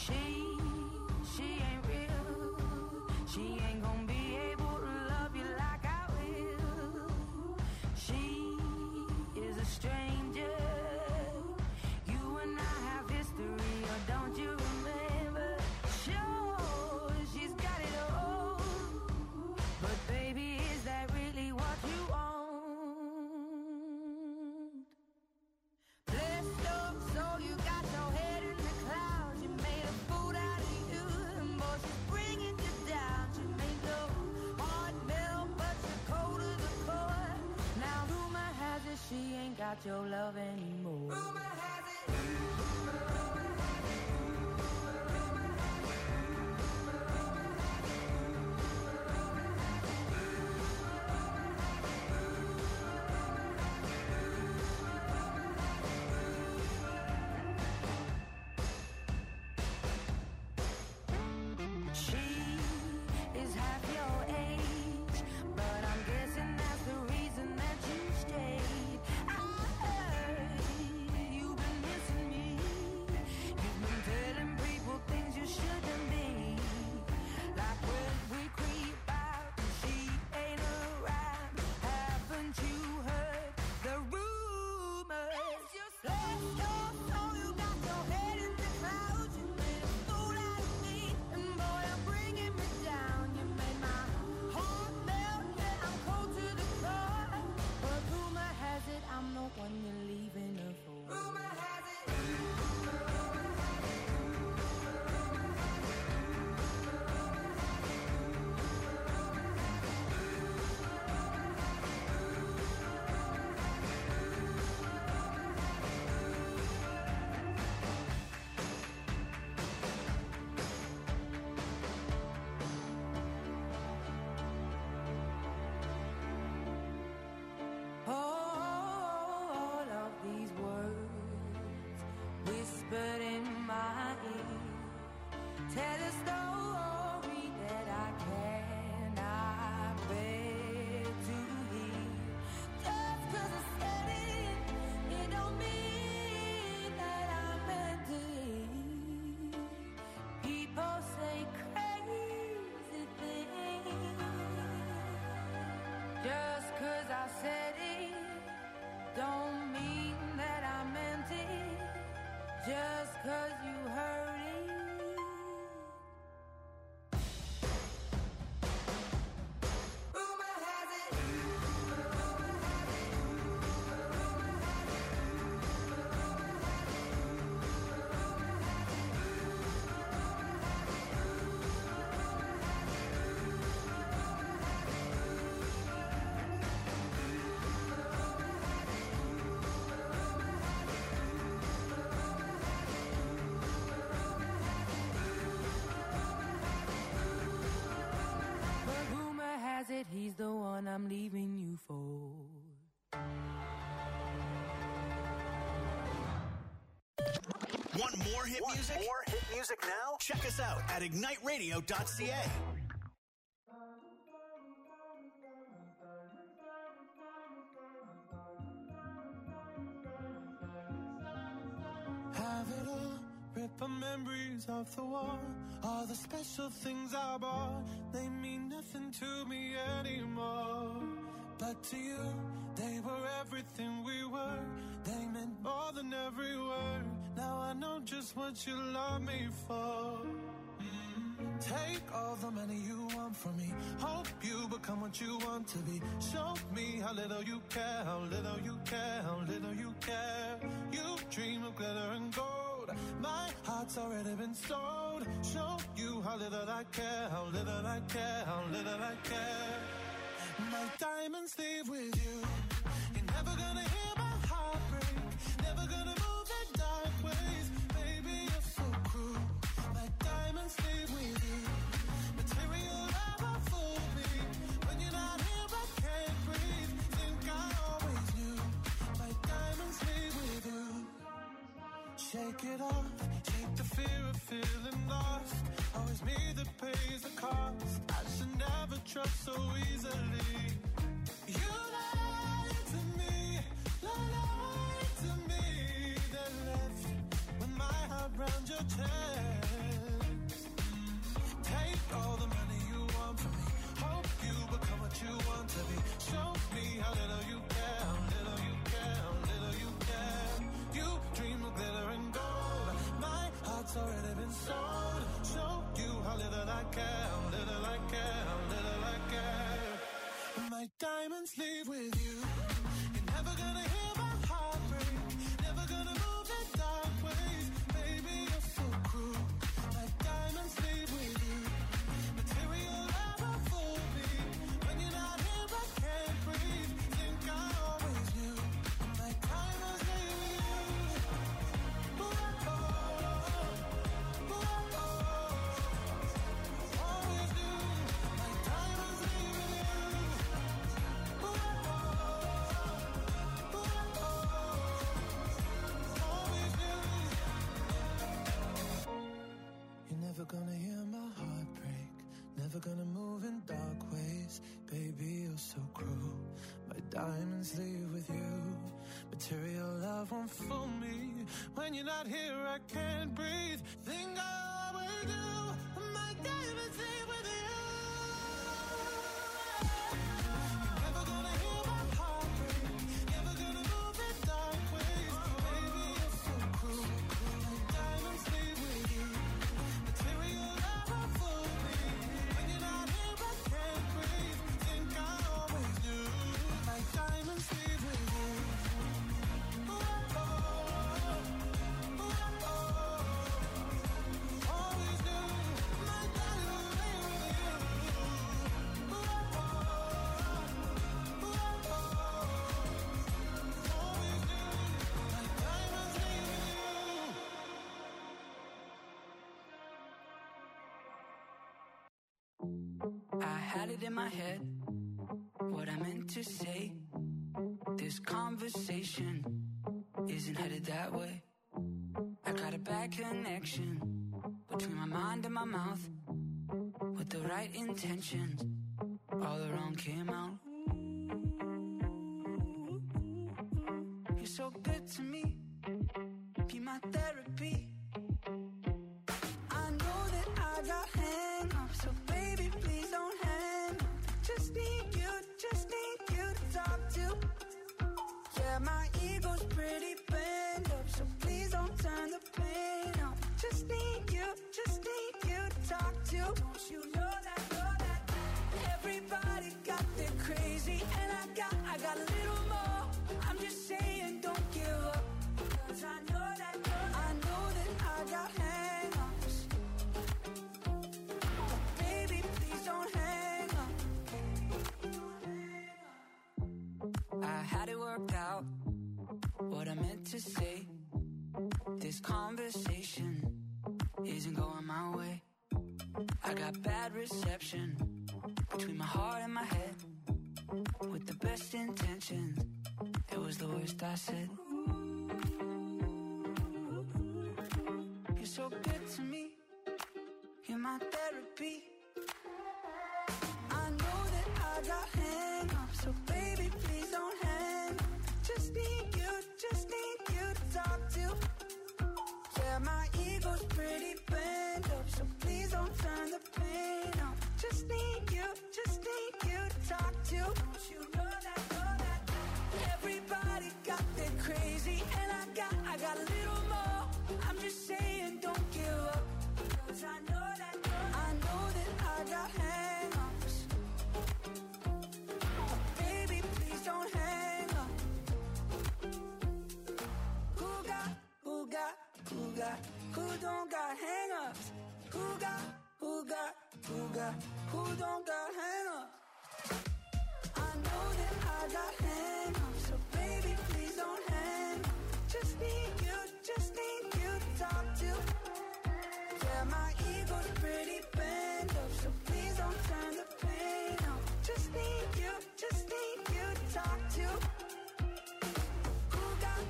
She ain't real. She ain't gonna be able to love you like I will. She is a stranger. You and I have history, or don't you remember? Sure, she's got it all. But baby, is that really what you want? Blessed up, so you got your head in the clouds. You made a fool out of you, and boy, she's bringing you down. She made your heart melt, but you're cold to the core. Now rumor has it she ain't got your love anymore. Rumor has it. She is half your age, but I'm guessing that's the reason that you stayed. I heard you've been missing me. You've been telling people things you shouldn't be. Like when we creep out and she ain't around. Haven't you heard the rumors? Bless your soul, you got your head in the clouds. You made a fool out of me, and boy, you're bringing me down. You made my heart melt, yeah, I'm cold to the core. But rumor has it I'm the one you're leaving her for. Rumor has it. All of these words whispered in my ear tell a story that I cannot bear to hear. Just 'cause I said it, it don't mean that I meant it. People say crazy things. Just 'cause I said it, don't mean that I meant it. Just 'cause you heard it. Rumor has it. But rumor has it he's the one I'm leaving you for. Want more hit music? More hit music now? Check us out at igniteradio.ca. Have it all, rip our memories off the wall. All the special things I bought, they mean nothing to me anymore. But to you, they were everything we were. They meant more than every word. Now I know just what you love me for. Take all the money you want from me. Hope you become what you want to be. Show me how little you care, how little you care, how little you care. You dream of glitter and gold. My heart's already been sold. Show you how little I care, how little I care, how little I care. My diamonds leave with you. You're never gonna hear my heart break. Never gonna move in dark ways. Baby, you're so cruel. My diamonds leave with you. Material never fooled me. When you're not here, I can't breathe. Think I always knew. My diamonds leave with you. Shake it off. Take the fear of feeling lost. Always me that pays the cost. I should never trust so easily. You lied to me, lied to me. Then left with my heart round your chest. Never gonna hear my heart break. Never gonna move in dark ways. Baby, you're so cruel. Like diamonds leave with you. Material never fool me. When you're not here, I can't breathe. Think I always knew. Like diamonds leave with you. Ooh, oh, oh, ooh, oh, oh. Always knew. Like diamonds leave with you. Ooh, oh, oh, ooh, oh, oh. Always knew. You're never gonna hear my heart break. Never gonna move in dark ways. Baby, you're so cruel. My diamonds leave with you. Material love won't fool me. When you're not here, I can't breathe. Think I always do. My diamonds leave with you. You're never gonna hear my heart break. Never gonna move in dark ways. Baby, you're so cruel. My diamonds leave with you. Material love won't fool me. When you're not here, I can't breathe. Think I always knew. My diamonds leave with you. Ooh, oh, oh, ooh, oh, oh. Always knew. My diamonds leave with you. Ooh, oh, oh, ooh, oh, oh. Always knew. My diamonds leave with you. I had it in my head, what I meant to say. This conversation isn't headed that way. I got a bad connection between my mind and my mouth. With the right intentions, all the wrong came out. You're so good to me, be my therapy. I know that I got hang-ups, so baby, please don't hang up. Just need you to talk to. Yeah, my ego's pretty bent up, so please don't turn the pain up. Just need you to talk to. Don't you know that, everybody got their crazy, and I got a little more. I'm just saying, don't give up, 'cause I know that I got hang-ups. Baby, please don't hang up. I had it worked out, what I meant to say. This conversation isn't going my way. I got bad reception between my heart and my head. With the best intentions, it was the worst I said. You're so good to me, you're my therapy. I know that I got hang-ups, so baby, please don't hang up. Just need you to talk to. Yeah, my ego's pretty bent up, so please don't turn the pain up. Just need you to talk to. Don't you know that, everybody got their crazy, and I got a little more. I'm just saying, don't give up, 'cause I know that I got hang-ups. Baby, please don't hang up. Who don't got hang-ups? Who don't got hang-ups? I know that I got hang-ups, so baby, please don't hang up. Just need you to talk to. Yeah, my ego's pretty bent up, so please don't turn the pain up. Just need you to talk to. Who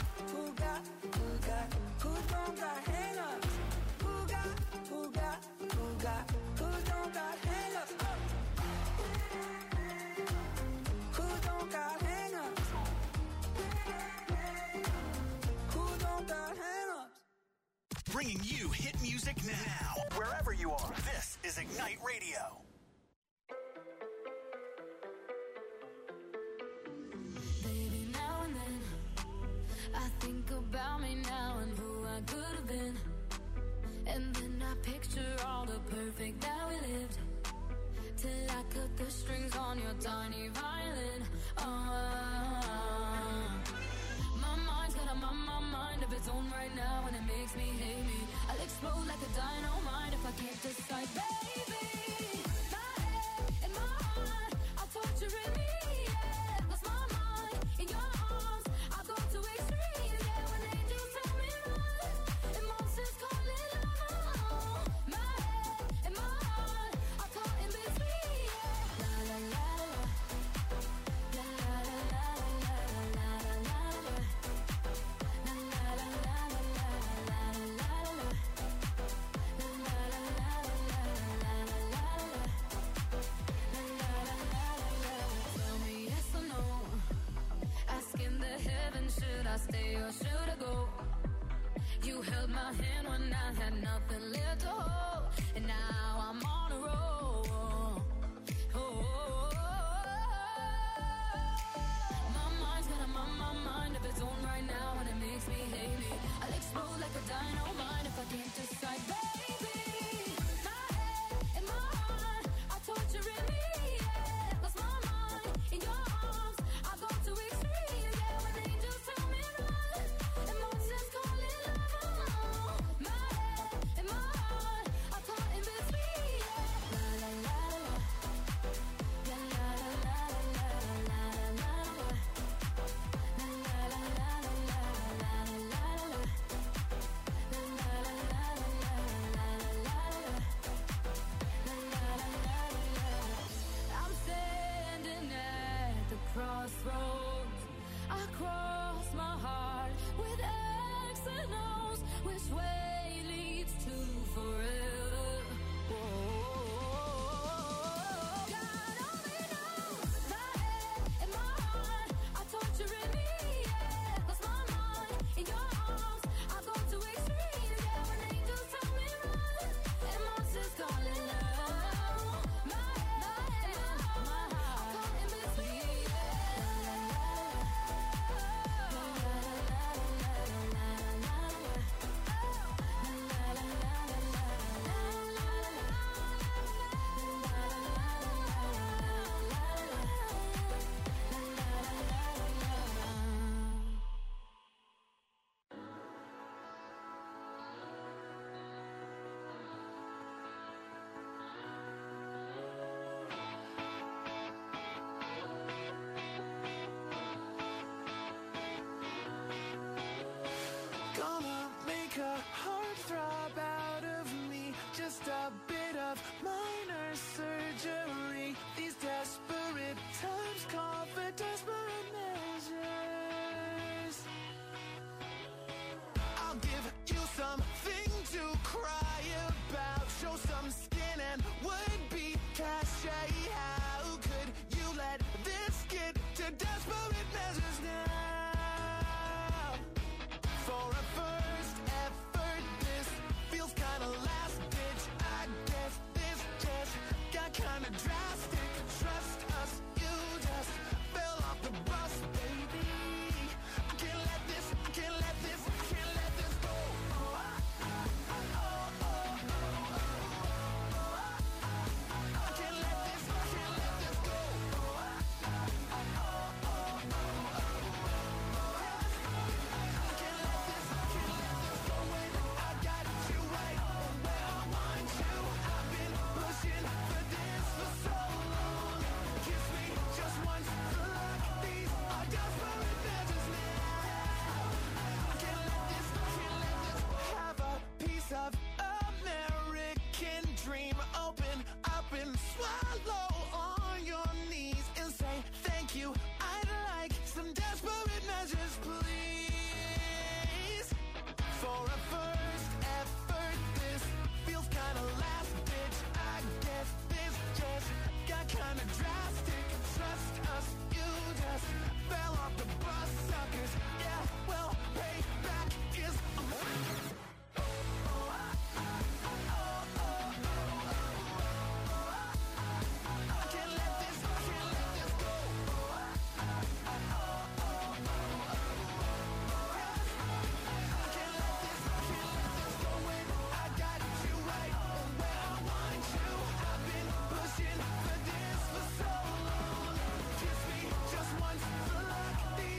don't got hang-ups? Who don't got hang-ups? Who don't got hang-ups? Who don't got hang-ups? Bringing you hit music now, wherever you are. This is Ignite Radio. Baby, now and then I think about me now and who I could have been. And then I picture all the perfect that we lived, till I cut the strings on your tiny violin. explode like a dynamite if I can't decide, baby. My head and my heart are torturing me, yeah. Lost my mind in your arms, I go to extremes, yeah. When angels tell me run, and monsters call it love. My head and my heart are caught in between, yeah. La la la la, la la la la la la la la. Tell me yes or no. Asking the heavens, should I stay or should I go? You held my hand when I had nothing left to hold, and now I'm on a roll. My mind's got a mind of its own right now, and it makes me hate me. I'll explode like a dynamite if I can't decide, baby. My head and my heart are torturing me, yeah. Lost my mind in your arms, I go to extremes, yeah. When angels tell me run, and monsters call it love. My head and my heart are caught in between, yeah. La la la la, la la la la la la la. I'm standing at the crossroads. I cross my heart with X and O's. Which way leads to forever? God only knows. My head and my heart are torturing me, yeah. Lost my mind in your arms, I go to extremes, yeah. When angels tell me run, and monsters call it love. My head and my heart are caught in between, Gonna make a heart throb out of me. Just a bit of minor surgery. These desperate times call for desperate measures. I'll give you something to cry about. Show some skin and would be cachet. How could you let this get to desperate measures now? For a first effort, this feels kinda last ditch. I guess this just got kinda drastic. Trust us, you just fell off the bus, baby. I can't let this go. I can't let this go. Just once for luck.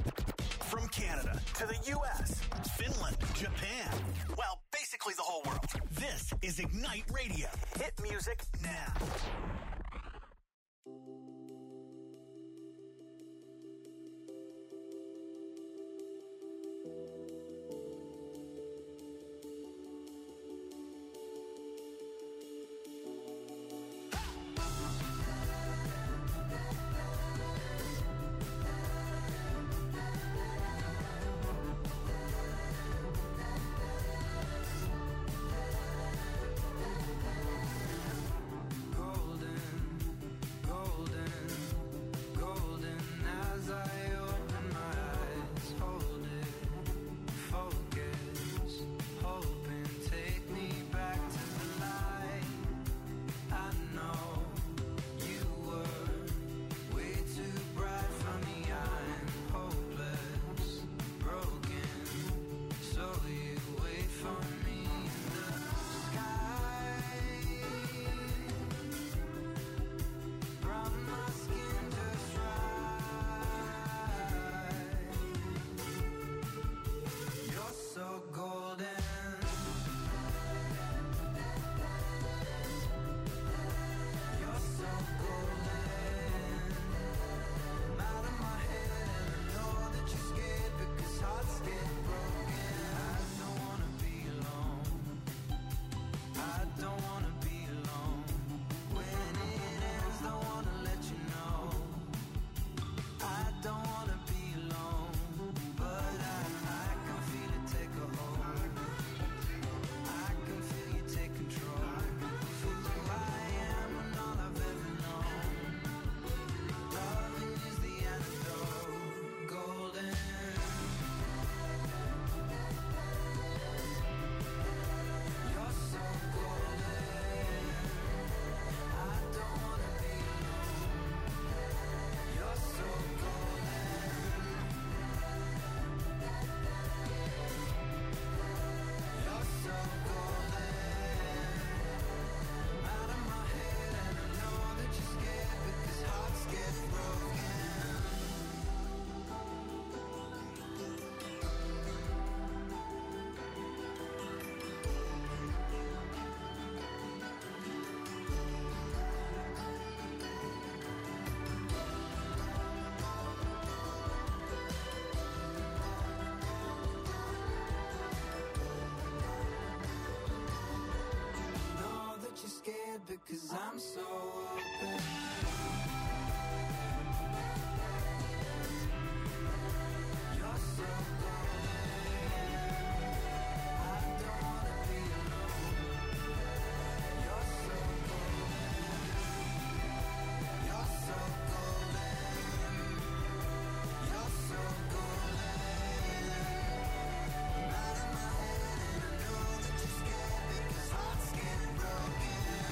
From Canada to the U.S., Finland, Japan, well, basically the whole world. This is Ignite Radio. Hit music now. Because I'm so open. You're so golden. I don't wanna be alone. You're so golden. You're so golden. You're so golden. I'm out of my head and I know that you're scared because hearts get broken.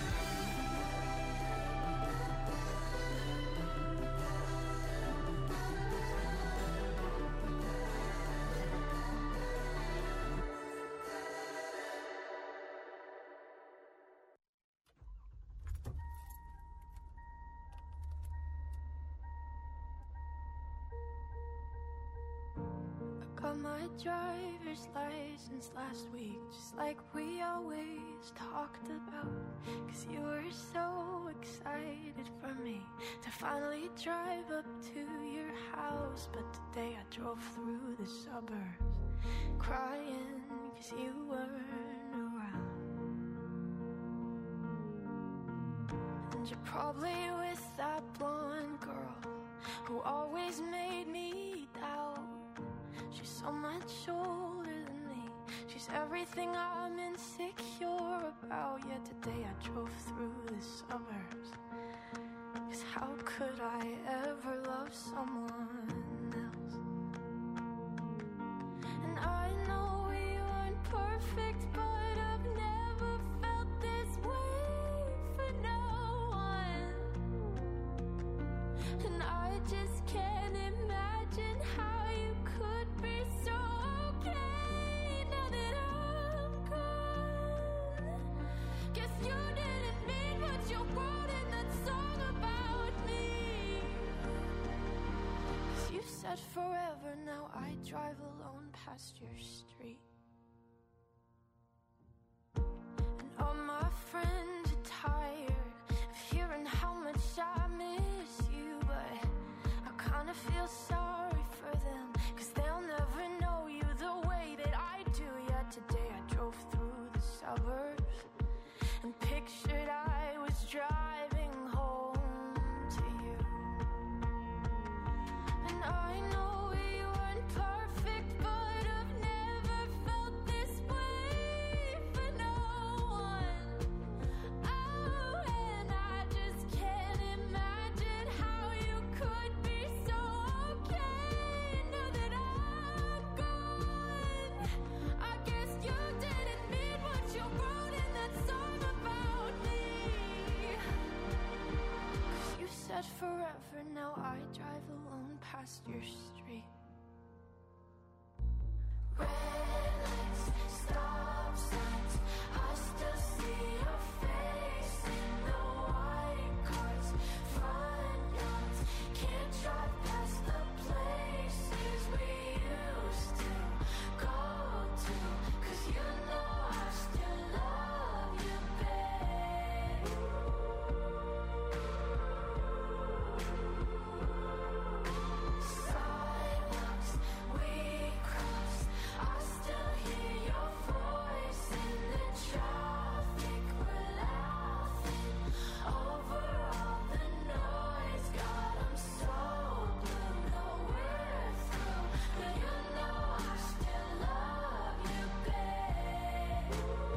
Got my driver's license last week, just like we always talked about. Cause you were so excited for me to finally drive up to your house. But today I drove through the suburbs crying cause you weren't around. And you're probably with that blonde girl who always made me doubt. She's so much older than me. She's everything I'm insecure about. Yet today I drove through the suburbs. Cause how could I ever love someone else? And I know we weren't perfect, but I've never felt this way for no one. And I just can't imagine how you could be so okay now that I'm gone. Guess you didn't mean what you wrote in that song about me. 'Cause you said said forever, now I drive alone past your street. And all my friends are tired of hearing how much I miss you, but I kinda feel sorry for them, 'cause they'll never know you the way that I do. Yet today I drove through the suburbs and pictured I was driving home to you. And I know we weren't perfect, but I've never felt this way for no one. Oh, and I just can't imagine how you could be so okay now that I'm gone. I guess you didn't mean what you wrote in that song about me. 'Cause you said forever, now I drive alone past your street. Red lights, stop signs, I still see your face in the white cars, front yards. Can't drive past the places we used to go to, 'cause you know I still love you, babe. Sidewalks we cross, I still hear your voice in the traffic. We're laughing over all the noise. God, I'm so blue, know we're through, but you know I still love you, babe.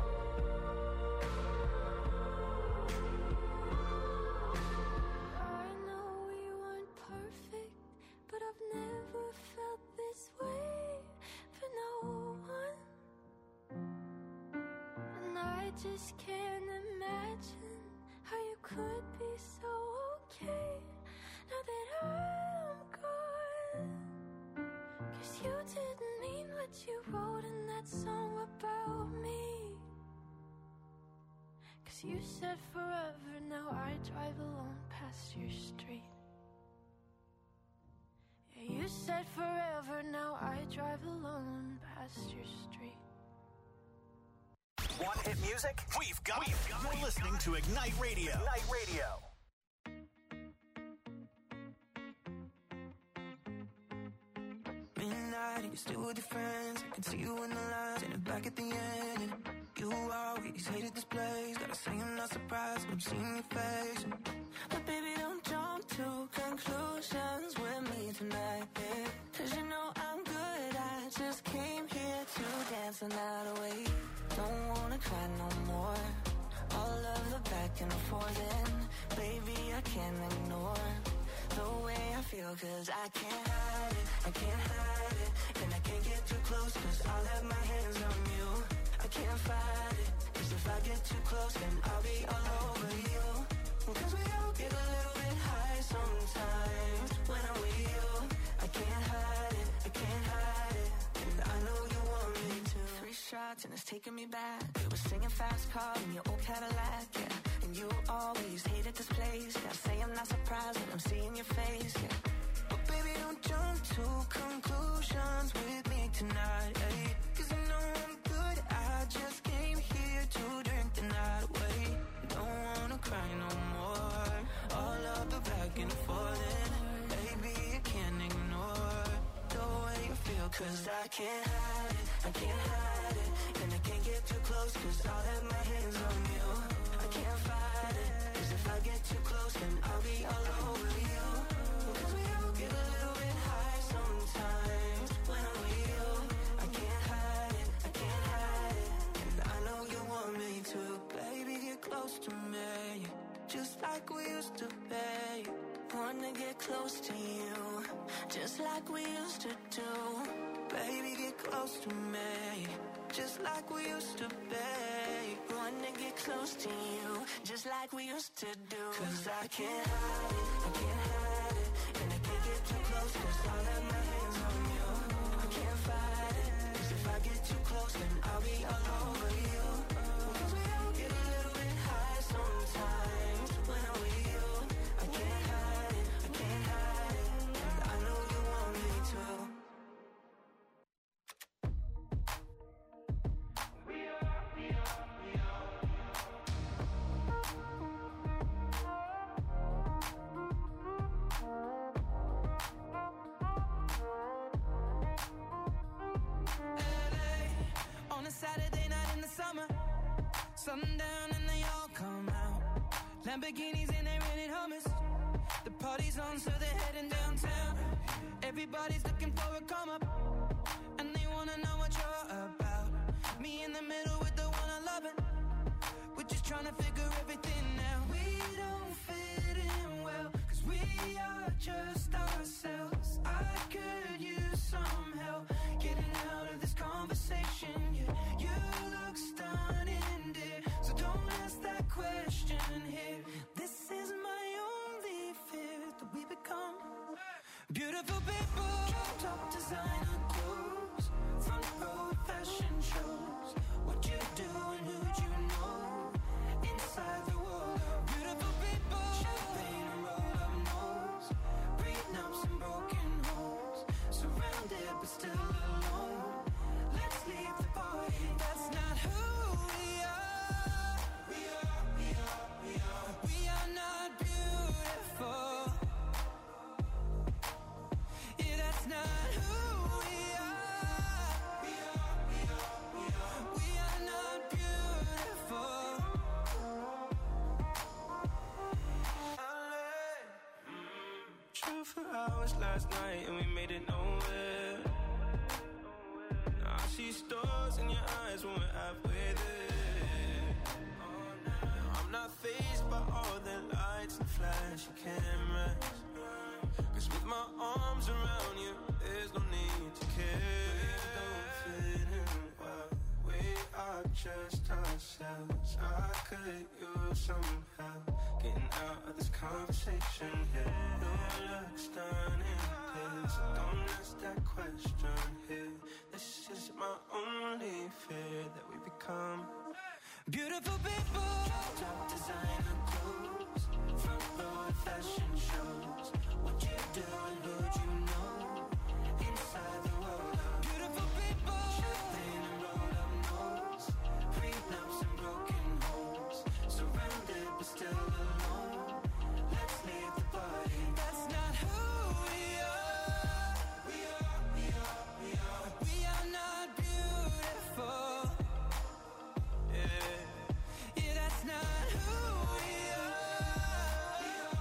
I know we weren't perfect, but I've never felt this way for no one. And I just can't imagine how you could be so okay now that I'm gone. 'Cause you didn't mean what you wrote in that song about me. 'Cause you said forever, now I drive alone past your street. Yeah, you said forever, now I drive alone past your street. Want hit music? We've got it. You're listening to Ignite Radio. Ignite Radio. Midnight and you're still with your friends. I can see you in the lines and back at the end. And you always hated this place. Gotta say I'm not surprised when I'm seeing your face. But baby, don't jump to conclusions with me tonight, babe. 'Cause you know I'm good, I just came here to dance the night away. Don't wanna cry no more. All of the back and forth, and baby, I can't ignore the way I feel, 'cause I can't hide it, I can't hide it. And I can't get too close, 'cause I'll have my hands on you. I can't fight it, 'cause if I get too close, then I'll be all over you. 'Cause we all get a little bit high sometimes when I'm with you. I can't hide it, I can't hide it. And I know you want me to. 3 shots and it's taking me back. We were singing fast car in your old Cadillac, yeah. And you always hated this place. Gotta say I'm not surprised when I'm seeing your face, yeah. But baby, don't jump to conclusions with me tonight, ayy. 'Cause I know I'm good, I just came here to drink the night away. Don't wanna cry no more. All of the back and forth, and baby, I can't ignore the way you feel. 'Cause I can't hide it, I can't hide it. And I can't get too close, 'cause I'll have my hands on you. I can't fight it, 'cause if I get too close, then I'll be all over you. 'Cause we all get a little bit high sometimes when I'm with you. I can't hide it, I can't hide it. And I know you want me to. Baby, get close to me, just like we used to be. Wanna get close to you, just like we used to do. Baby, get close to me, just like we used to be. Wanna get close to you, just like we used to do. 'Cause I can't hide it, I can't hide it. And I can't get too close, 'cause I'll have my hands on you. I can't fight it, 'cause if I get too close, then I'll be all over you. 'Cause we all get a little bit high sometimes when I'm with you. I can't hide it, I can't hide it. And I know you want me to. Sundown and they all come out. Lamborghinis and they rented hummus. The party's on, so they're heading downtown. Everybody's looking for a come up, and they wanna know what you're about. Me in the middle with the one I love it. We're just trying to figure everything out. We don't fit in well, 'cause we are just ourselves. I could use some help getting out of this conversation. Yeah, you look stunning, dear, so don't ask that question here. This is my only fear, that we become beautiful people. Top designer clothes, front row fashion shows. What you do and who'd you know? Inside the world of beautiful people. Champagne and roll up nose, prenups and broken homes. Surrounded but still alone. Let's leave the party. That's not who we are. We are not beautiful. Yeah, that's not who we are. We are not beautiful. True for hours last night and we made it nowhere. Now I see stars in your eyes when we're halfway there. I'm not fazed by all the lights and flashy cameras, 'cause with my arms around you, there's no need to care. We don't fit in well, we are just ourselves. I could use some help getting out of this conversation here. You look stunning, please, so don't ask that question here. This is my only fear, that we become Beautiful people. Top designer clothes, front row fashion shows. What you do and who'd you know? Inside the world of beautiful people. Champagne and roll up nose, prenups and broken homes. Surrounded but still alone. Let's leave the party. That's not who we are. We are not beautiful. Yeah, that's not who we are.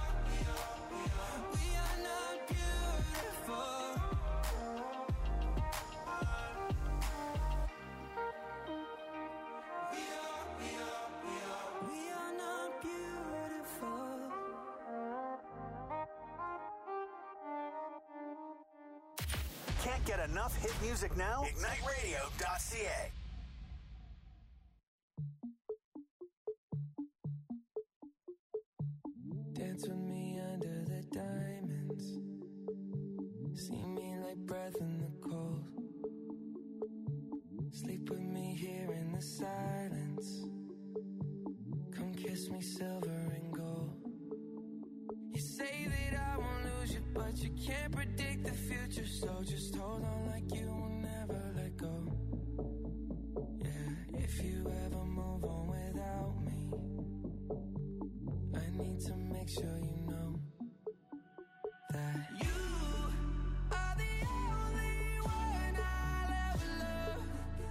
We are not beautiful. We are not beautiful. Can't get enough hit music now? IgniteRadio.ca. Dance with me under the diamonds. See me like breath in the cold. Sleep with me here in the silence. Come kiss me silver and gold. You say that I won't lose you, but you can't predict the future. So just hold on like you will never let go. Yeah, if you ever move on without me, I need to make sure you know that you are the only one I'll ever love.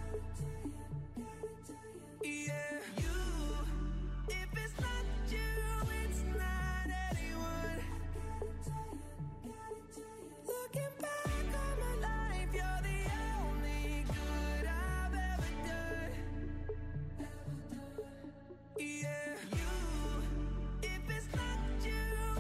Yeah, you. If it's not you, it's not anyone. Looking back on my life, you're the only good I've ever done. Yeah, you. If it's not you,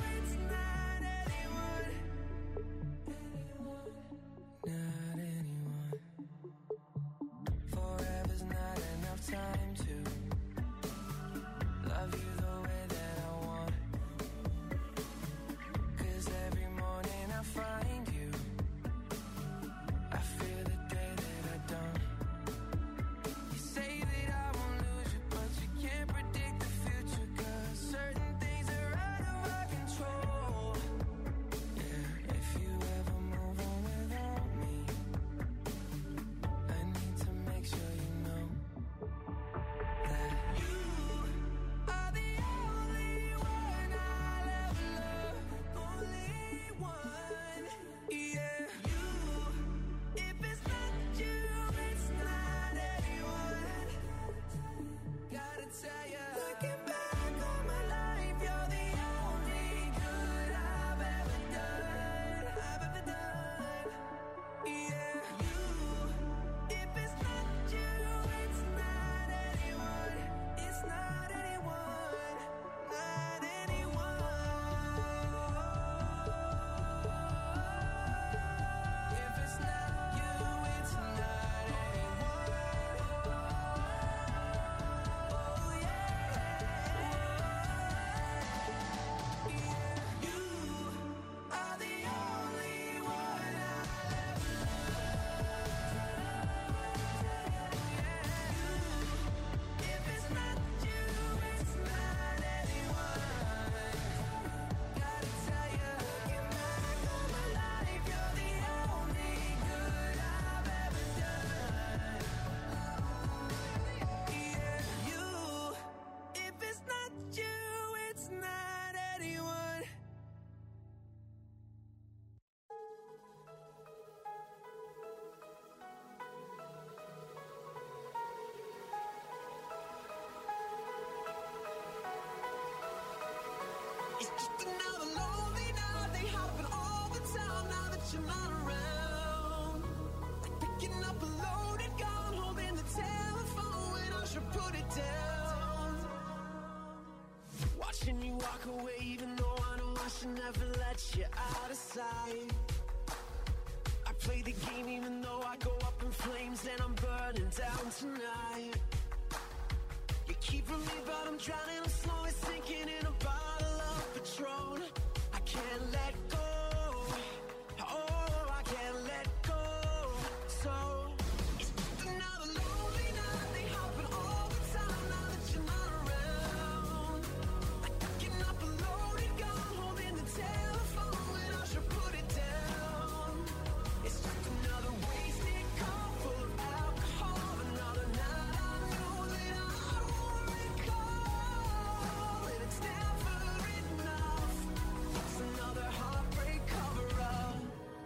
just another lonely night. They happen all the time now that you're not around. Like picking up a loaded gun, holding the telephone when I should put it down. Watching you walk away, even though I know I should never let you out of sight. I play the game even though I go up in flames and I'm burning down tonight. You're keeping me but I'm drowning, I'm slowly sinking in a bottle of Patron. I can't let go, oh I can't let go. So it's just another lonely night. They happen all the time now that you're not around. Like picking up a loaded gun, holding the telephone when I should put it down. It's just another wasted call full of alcohol. Another night I know that I won't recall. And it's never enough. It's another heartbreak cover-up.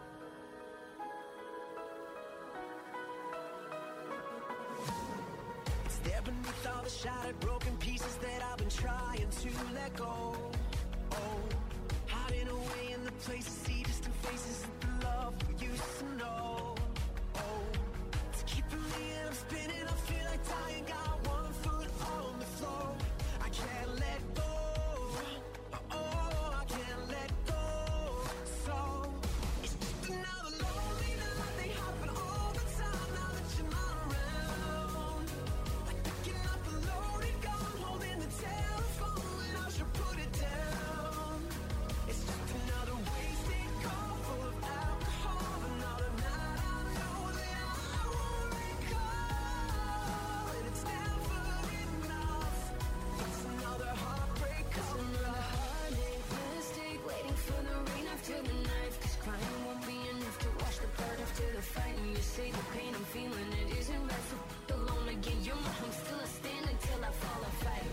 It's there beneath all the shattered broken pieces that I've been trying to let go. Oh, hiding away in the places, see distant faces of the love we used to know. Oh, it's keeping me and I'm spinning. I feel like dying, got one foot on the floor. I can't let go, oh, I can't let go. So it's just another lonely night. They happen all the time now that you're not around. Like picking up a loaded gun, holding the telephone when I should put it down. It's just another wasted call full of alcohol. Another night I know that I won't recall. And it's never enough. It's another heartbreak cover-up. Mistake, waiting for the rain after the knife. 'Cause crying won't be enough to wash the blood after the fight. And you say the pain I'm feeling, it isn't right. So alone again, you're my home, still I stand until I fall or fight.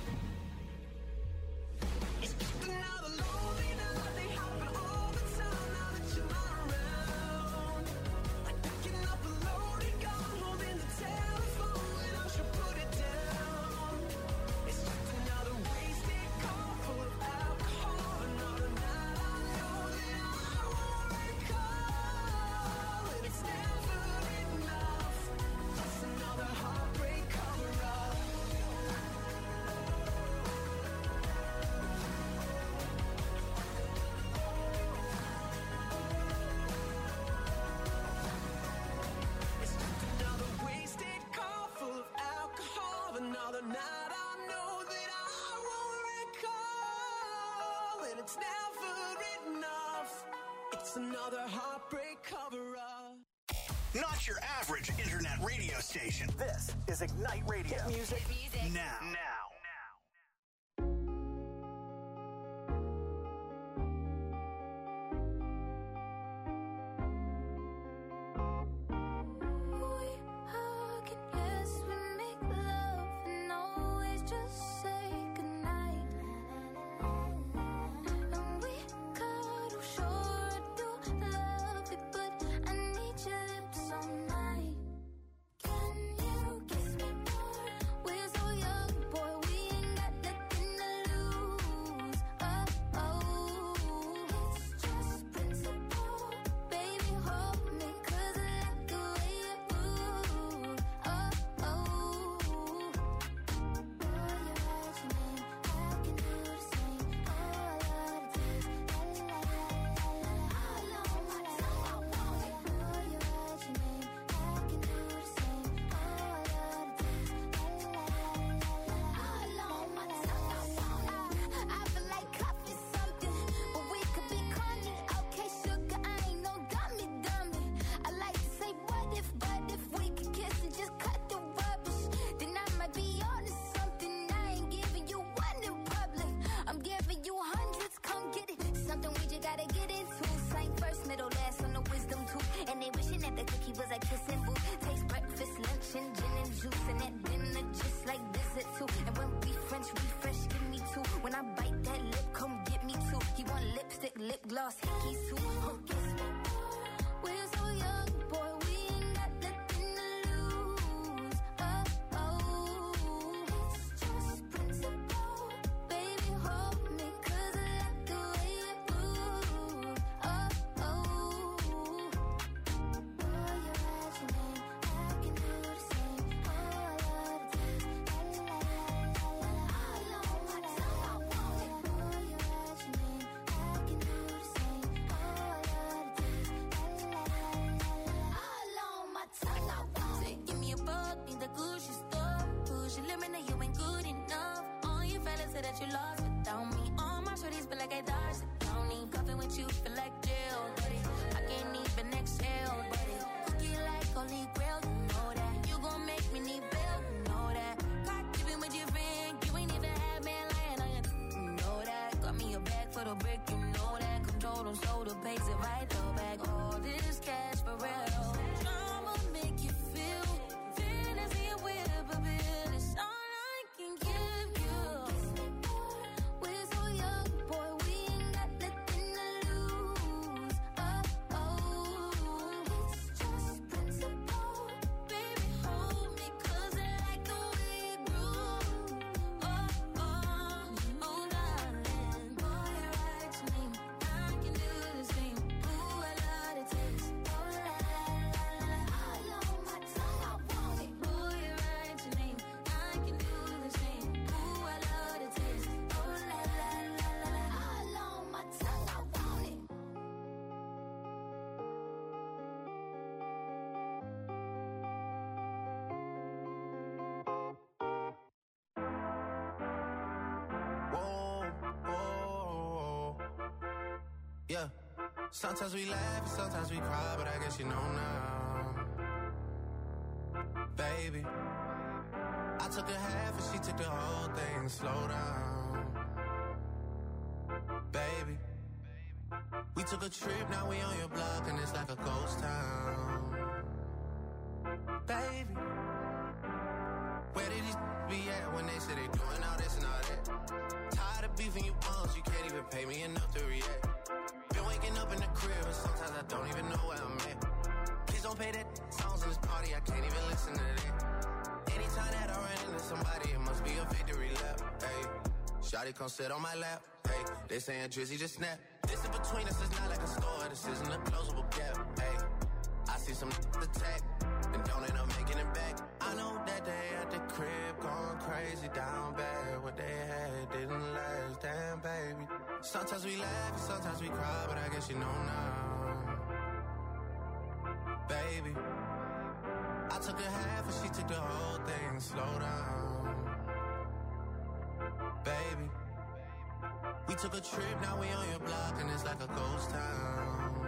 It's just another lonely night. They happen all the time now that you're not around. Like picking up a loaded gun, holding the telephone when I should put it down. It's just another wasted call full of alcohol. Another night I know that I won't recall. And it's never enough. It's another heartbreak cover-up. It's just another wasted call full of alcohol. Another night I know that I won't recall. And it's never enough. It's another heartbreak cover-up. Not your average internet radio station. This is Ignite Radio. Music. Now. We hug and yes, we make love and always just say goodnight. And we cuddle, sure I do love it, but I need your lips all night. Can you kiss me more? We're so young, boy, we ain't got nothing to lose. Oh, it's just principle. Baby, hold me, 'cause I like the way you move. Oh, boy, you write your name, I can do the same. Oh, I love the taste, la la la la la. All on my tongue, I want it. Boy, you write your name, I can do the same. Oh, I love the taste, la la la la la. All on my tongue, I want it. I feel like coffee something, but we could be corny. Okay, sugar, I ain't no dummy. I like to say what if, but if we could kiss and just cut the rubbish, then I might be onto something. I ain't giving you one in public, I'm giving you hundreds. Come get it, something we just gotta get into. Slang first, middle, last on the wisdom tooth. And they wishing that the cookie was a kissing booth. Taste breakfast, lunch, and gin and juice, and that dinner just like dessert too. And when we French refresh, give me two. When I bite that lip, come get me two. He want lipstick, lip gloss, hickeys too. Oh, kiss me more. We're so young, boy, we ain't got nothing to lose. Oh, it's just principle. Baby, hold me, 'cause I like the Yeah. Sometimes we laugh and sometimes we cry, but I guess you know now. Baby, I took a half and she took the whole thing. Slow down. Baby, we took a trip, now we on your block and it's like a ghost town. Baby, where did these be at when they say they doing all this and all that? Tired of beefing you bums, you can't even pay me enough to react. Been waking up in the crib and sometimes I don't even know where I'm at. Please don't pay that songs in this party, I can't even listen to that. Anytime that I run into somebody, it must be a victory lap. Hey, shawty come sit on my lap. Hey, they saying Drizzy just snap. This in between us is not like a store, this isn't a closable gap. Hey, I see some attack and don't end up making it back. I know that they at the crib going crazy down bad. What they had didn't last, damn baby. Sometimes we laugh and sometimes we cry, but I guess you know now. Baby, I took a half and she took the whole thing. Slow down. Baby, we took a trip, now we on your block and it's like a ghost town.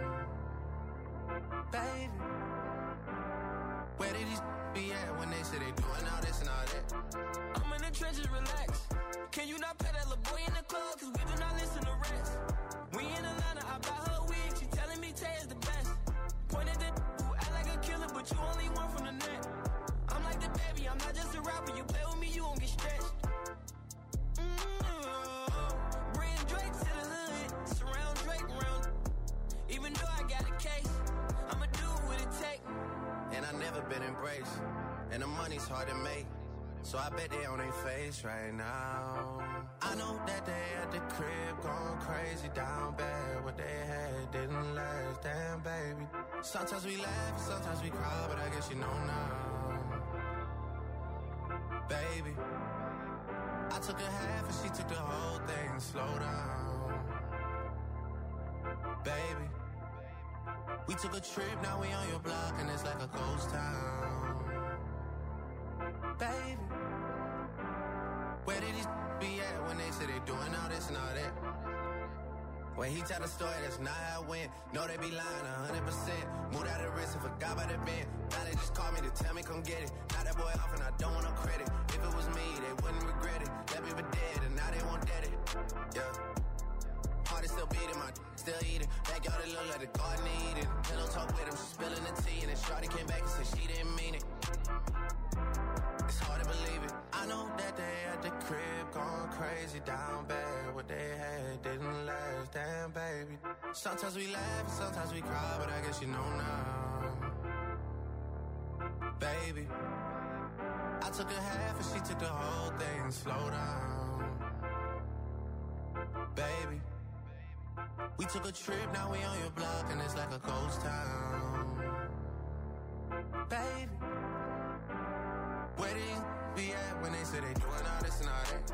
Baby, where did these be at when they say they doing all this and all that? I'm in the trenches, relax. Can you not pet that little boy in the club? Cause we do not listen to rest. We in Atlanta, I buy her wig. She telling me Tay is the best. Pointed at who act like a killer, but you only one from the net. I'm like the baby, I'm not just a rapper. You play with me, you won't get stretched. Bring Drake to the hood. Surround Drake around. Even though I got a case, I'ma do what it take. And I never been embraced, and the money's hard to make, so I bet they on their face right now. I know that they at the crib going crazy down bad. What they had didn't last, damn baby. Sometimes we laugh and sometimes we cry, but I guess you know now. Baby, I took a half and she took the whole thing. Slow down. Baby, we took a trip, now we on your block and it's like a ghost town. Baby, where did these be at when they say they doing all this and all that? When he tell the story, that's not how it went. No, they be lying 100%. Moved out of the wrist and forgot about the bend. Now they just call me to tell me come get it. Now that boy off and I don't want no credit. If it was me, they wouldn't regret it. Left me for dead and now they won't dead it. Yeah. Heart is still beating, my still eating. Backyard it look like the garden eating. Pillow talk with him, she spilling the tea. And then shawty came back and said she didn't mean it. It's hard to believe it. I know that they at the crib going crazy down bad. What they had didn't last, damn baby. Sometimes we laugh and sometimes we cry, but I guess you know now. Baby, I took a half and she took the whole thing. Slow down. Baby, we took a trip, now we on your block and it's like a ghost town. Baby, where did you be at when they say they doing all this and all that?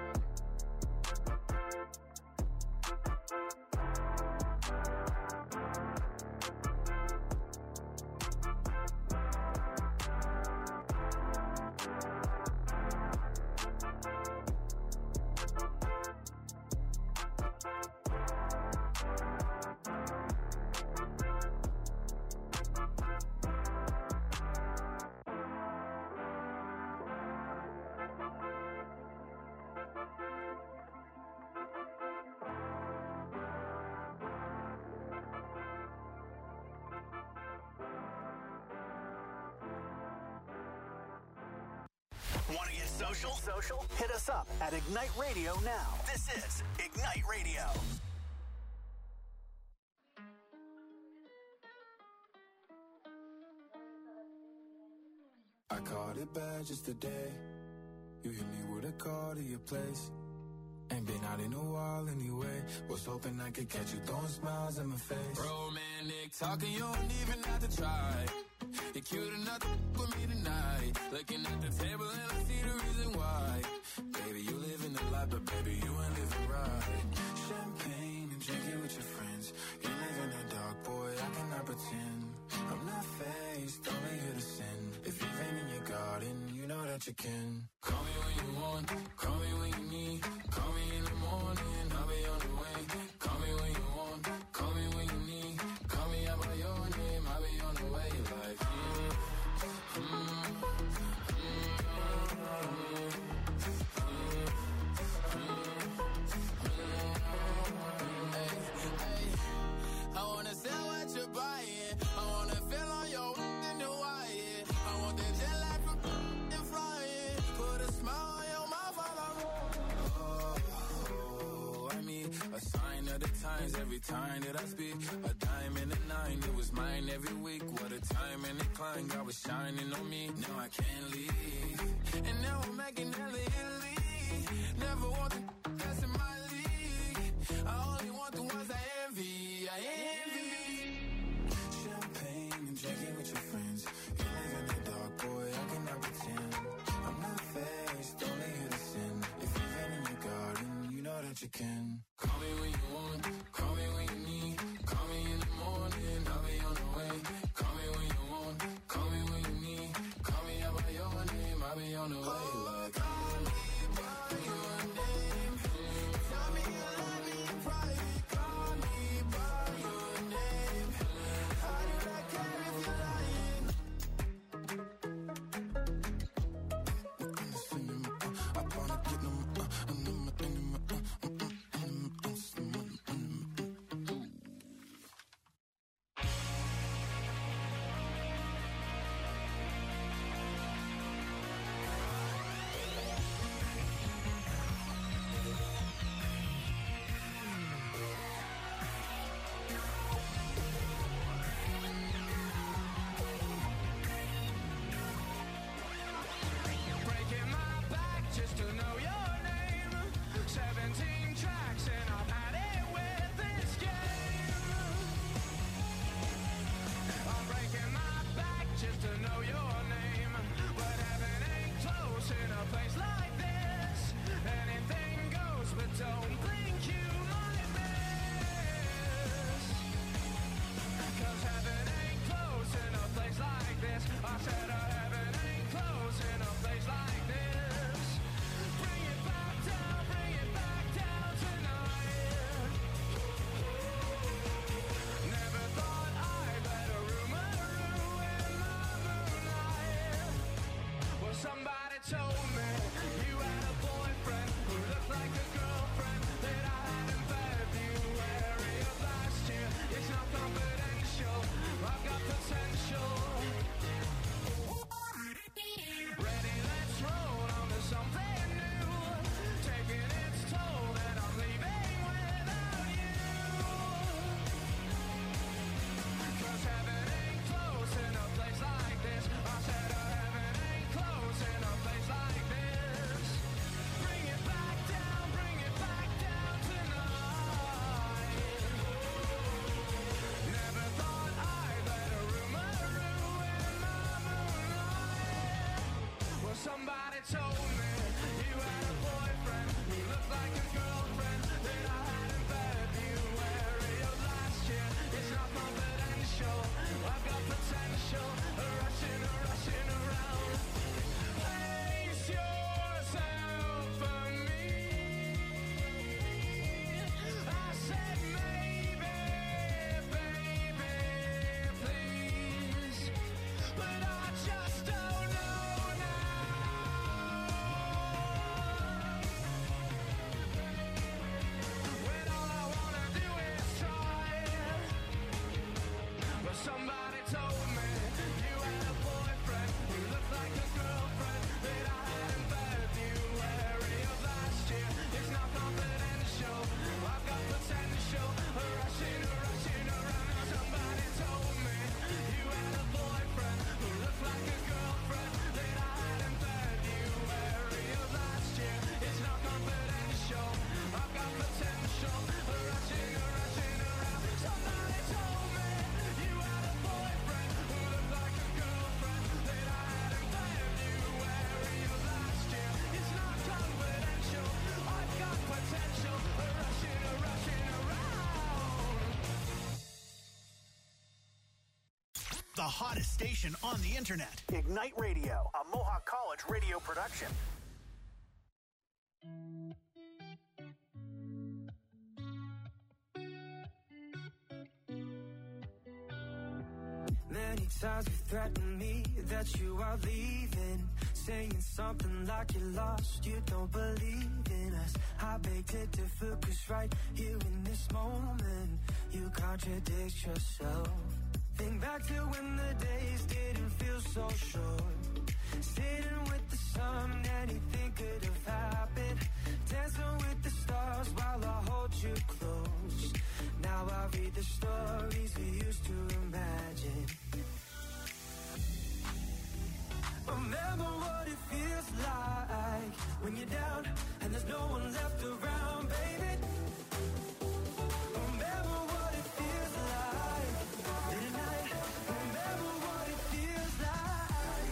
Want to get social? Hit us up at Ignite Radio now. This is Ignite Radio. I called it bad just today. You hit me with a call to your place. Ain't been out in a while anyway. Was hoping I could catch you throwing smiles in my face. Romantic talking, you don't even have to try. You're cute enough to with me tonight. Looking at the table and I see the reason why. Baby, you live in the life, but baby, you ain't living right. Champagne and drinking with your friends. You live in the dark, boy, I cannot pretend. I'm not faced, only here to sin. If you've been in your garden, you know that you can. Call me when you want, call me when you need. Call me in the morning, I'll be on the way. Call me when you want, every time that I speak. A dime and a nine, it was mine every week. What a time and a climb, God was shining on me. Now I can't leave, and now I'm making hella Italy. Never want the that's in my league. I only want the ones I envy. I envy. Champagne and drinking with your friends. You live in the dark, boy, I cannot pretend. I'm not faced, only here to sin. If you've been in your garden, you know that you can. Call me when you want, call me when you need. Call me in the morning, I'll be on the way. Call me when you want, call me when you need. Call me out by your name, I'll be on the way. Like, call me by your name. Tell me you love me in private. Call me by your name. How do I care if you're lying? I wanna get them, Breaking my back just to know your name. 17 tracks and I've had it with this game. I'm breaking my back just to know your name. But heaven ain't close in a place like this. Anything goes, but don't think you might miss. 'Cause heaven ain't close in a place like this. I said heaven ain't close in a place like this. Bring it back down tonight. Never thought I'd let a rumor ruin my moonlight. Well, somebody told me you had a boyfriend who looked like a girlfriend that I had in February of last year. It's not confidential, I've got potential. Ready, let's roll on to something new. Taking its toll and I'm leaving without you. 'Cause heaven ain't close in a place like this. I said heaven ain't close in a place like this. Bring it back down tonight. Never thought I'd let a rumor ruin my moonlight. Well, somebody told me you had a boyfriend who looked like a girlfriend that I had in February of last year. It's not confidential, I've got potential. Rushing around. Place yourself for me. I said maybe, baby, please. But I just don't know now. When all I wanna do is try. But somebody told me you had a boyfriend who looked like a girlfriend that I had in February of last year. It's not confidential, I've got potential. Rushing around. Somebody told me you had a boyfriend who looked like a girlfriend that I had in February of last year. It's not confidential, I've got potential. Rushing around. Somebody told me you had a boyfriend who looked like a girlfriend that I had in February of last year. It's not confidential, I've got potential. Rushing around. The hottest station on the internet. Ignite Radio, a Mohawk College radio production. Many times you threaten me that you are leaving, saying something like you're lost, you don't believe in us. I beg to differ, 'cause right here in this moment, you contradict yourself. Think back to when the days didn't feel so short. Sitting with the sun, anything could have happened. Dancing with the stars while I hold you close. Now Now I read the stories we used to imagine. Remember what it feels like when you're down and there's no one left around, baby. Remember what it feels like in the night. Remember what it feels like.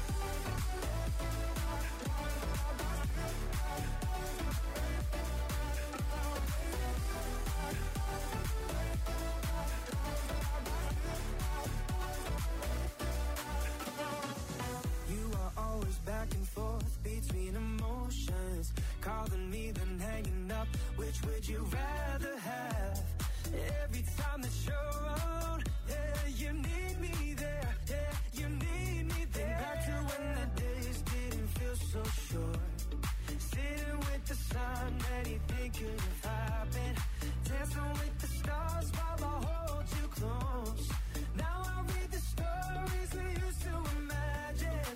You are always back and forth between emotions, calling me then hanging up. Which would you rather have? Every time that you're around, yeah, you need me there, yeah, you need me there. Think back to when the days didn't feel so short, sitting with the sun, anything could have happened. Dancing with the stars while I hold you close. Now I read the stories we used to imagine.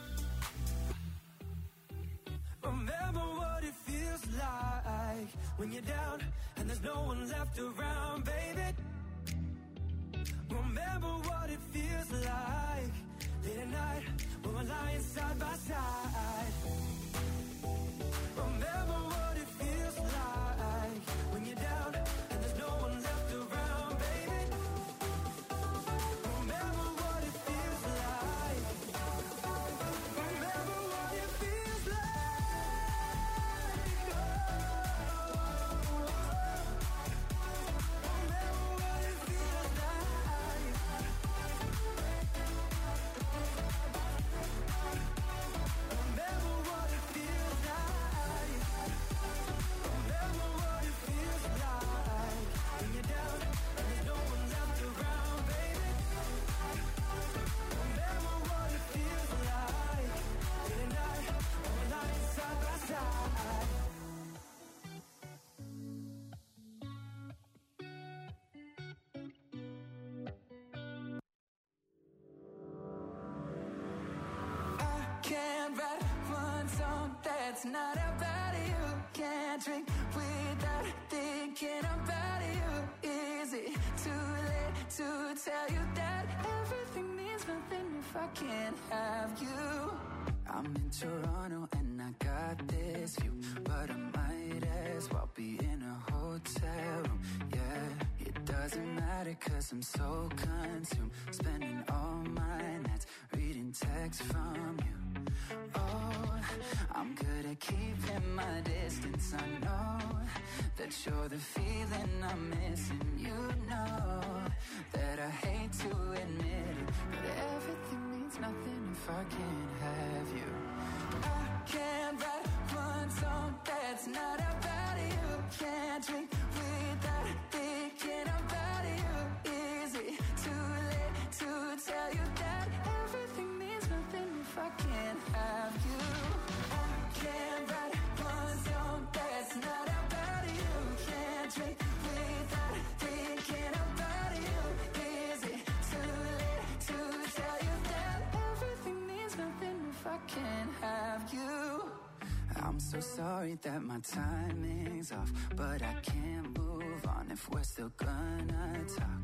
Remember what it feels like when you're down and there's no one left around, baby. Remember what it feels like late at night when we're lying side by side. Remember what it feels like when you're down and there's no one left around, baby. Remember what it feels like. Remember what it feels like. Remember what it feels like. Remember what it feels like. Remember what it feels like when you're down and there's no one left around, baby. Remember what it feels like in the night when we're lying side by side. I can't write one song that's not about you. Can't drink without thinking about you. Is it too late to tell you that everything means nothing if I can't have you? I'm in Toronto and I got this view, but I might as well be in a hotel room. Yeah, it doesn't matter 'cause I'm so consumed, spending all my nights reading texts from you. Oh, I'm good at keeping my distance. I know that you're the feeling I'm missing. You know that I hate to admit it, but everything means nothing if I can't have you. I can't write one song that's not about you. Can't drink without thinking about you. Is it too late to tell you that everything means nothing if I can't have you? I can't write one song that's not about you. Can't drink without thinking about you. Is it too late to tell you that everything means nothing if I can't have you? I'm so sorry that my timing's off, but I can't move on if we're still gonna talk.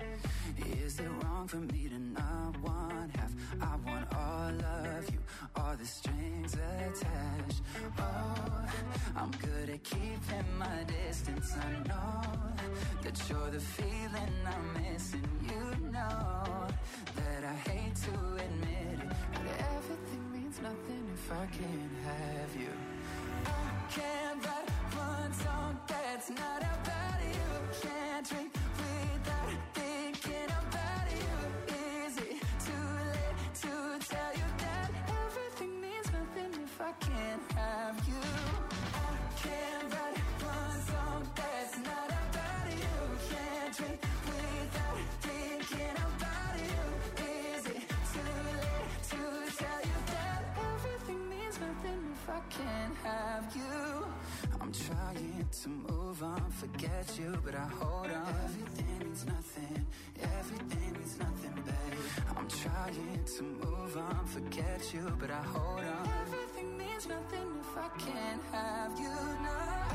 Is it wrong for me to not want half? I want all of you, all the strings attached. Oh, I'm good at keeping my distance. I know that you're the feeling I'm missing. You know that I hate to admit it, but everything means nothing if I can't have you. I can't write one song that's not about you. Can't drink without thinking about you. Is it too late to tell you that everything means nothing if I can't have you? I can't write one song that's not about you. Can't drink without thinking about you. Is it too late to tell you that everything means nothing if I can't have you? I'm trying to move on, forget you, but I hold on. Everything means nothing, everything means nothing, babe. I'm trying to move on, forget you, but I hold on. Everything means nothing if I can't have you. No, I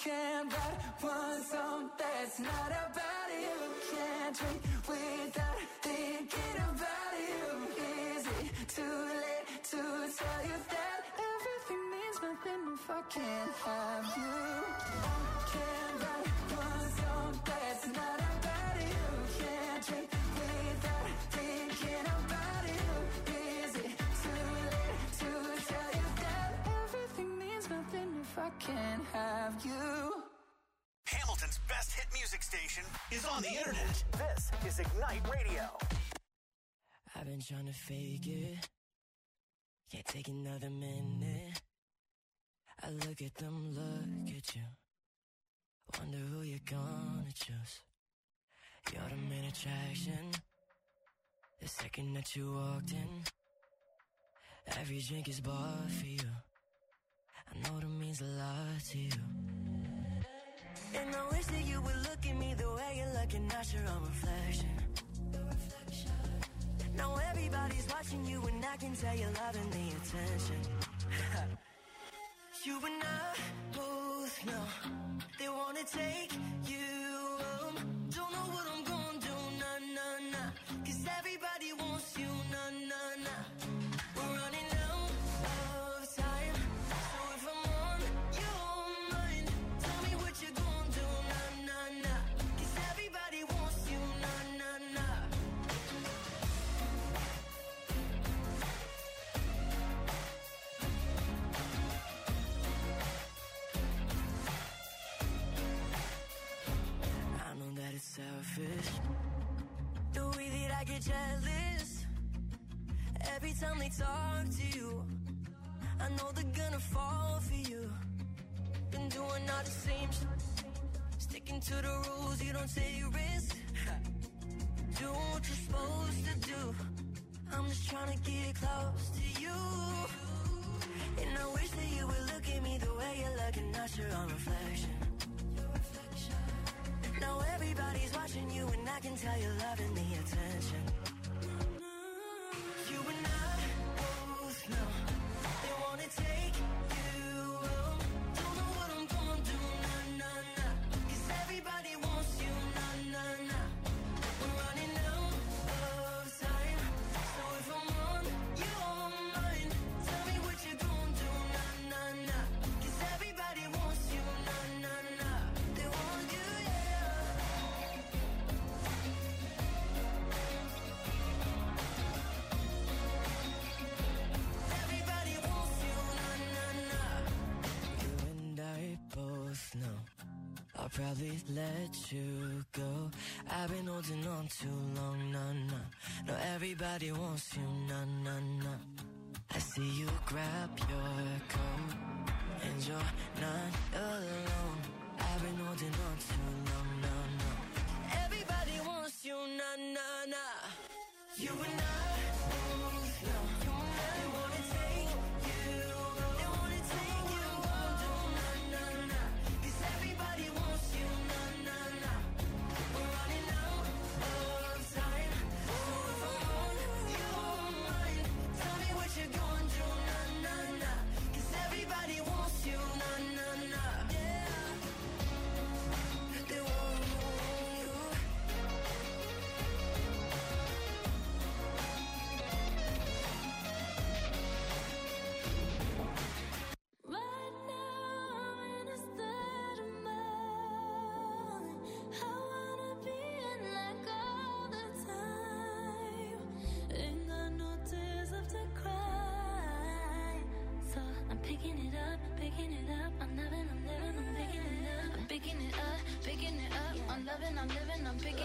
can't write one song that's not about you. Can't drink without thinking about you. Is it too late to tell you that everything means nothing if I can't have you? Can't write one song that's not about you. Can't drink without thinking about you. Is it too late to tell you that everything means nothing if I can't have you? Hamilton's best hit music station is on the internet. This is Ignite Radio. I've been trying to fake it. Can't take another minute. I look at them, look at you. Wonder who you're gonna choose. You're the main attraction. The second that you walked in, every drink is bought for you. I know that means a lot to you. And I wish that you would look at me the way you're looking at your own reflection. Now everybody's watching you and I can tell you're loving the attention. You and I both know they wanna take you home. Don't know what I'm gonna do, nah, nah, nah. 'Cause everybody wants you, nah, nah, nah. We're running out of time. So if I'm on your mind, tell me what you're gonna do, nah, nah, nah. 'Cause everybody wants you, nah, nah, nah. I know that it's selfish, the way that I get jealous every time they talk to you. I know they're gonna fall for you. Been doing all the same sticking to the rules, you don't take risks. Doing what you're supposed to do. I'm just trying to get close to you. And I wish that you would look at me the way you're looking at your own reflection. Now everybody's watching you and I can tell you're loving the attention. You and I both know they wanna take you home. Don't know what I'm gonna do, nah, nah, nah. 'Cause everybody wants you, nah, nah, nah. We're running out of time. So if I'm on your mind, tell me what you're gonna do, nah, nah, nah. 'Cause everybody wants you, nah, nah, nah. They want you, yeah. Everybody wants you, nah, nah, nah. You and I both know I'll probably let you go. I've been holding on too long, nah, nah. No, everybody wants you, nah, nah, nah. I see you grab your coat and you're not alone. I've been holding on too long, nah, nah. Everybody wants you, nah, nah, nah. You and I both know they wanna take you, they wanna take you home, nah, nah, nah. 'Cause everybody wants you, nah, nah, nah. We're running out of time. So if I'm on your mind, tell me what you're gonna do, nah, nah, nah. 'Cause everybody wants you, nah, nah, nah. Yeah. They want you. Right now I'm in a state of mind. I wanna be in like all the time. Ain't got no tears left to cry. So I'm picking it up, picking it up. I'm loving, I'm living, I'm picking it up. I'm picking it up, picking it up. I'm loving, I'm living, I'm picking